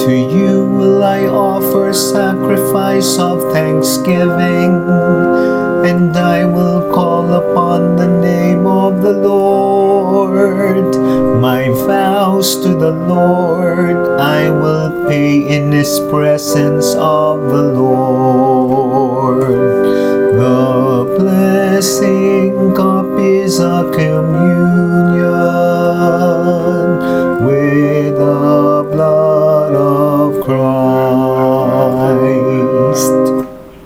To you will I offer sacrifice of thanksgiving, and I will call upon the name of the Lord. My vows to the Lord I will pay in His presence of the Lord. The blessing cup is a